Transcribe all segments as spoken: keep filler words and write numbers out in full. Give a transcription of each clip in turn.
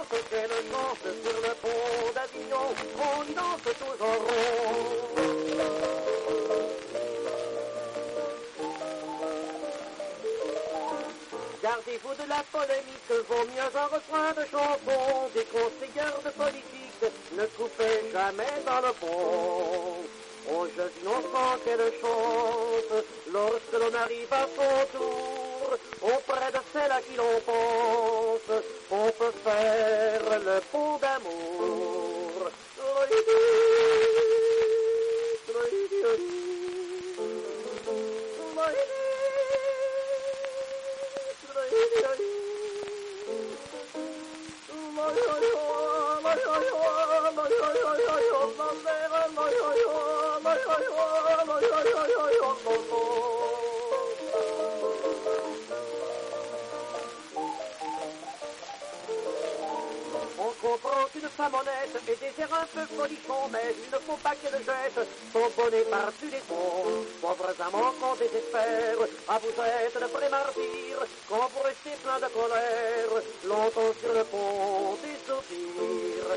danse, quelle chance sur le pont d'Avignon, on y danse tous en rond. Gardez-vous de la polémique, vaut mieux un refrain de chanson. Des conseillers de politique, ne coupez jamais dans le pont. Aux jeux innocents, quelle chance, lorsque l'on arrive à son tour, auprès de celle à qui l'on pense, on peut faire le pont d'amour. On comprend qu'une femme honnête et désire un peu folichon, mais il ne faut pas qu'elle jette son bonnet par-dessus les ponts. Pauvres amants qu'on désespère, à vous être le vrai martyr, quand vous restez plein de colère, longtemps sur le pont des soupirs.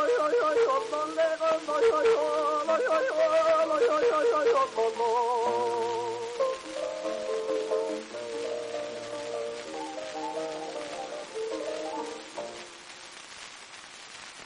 Oh,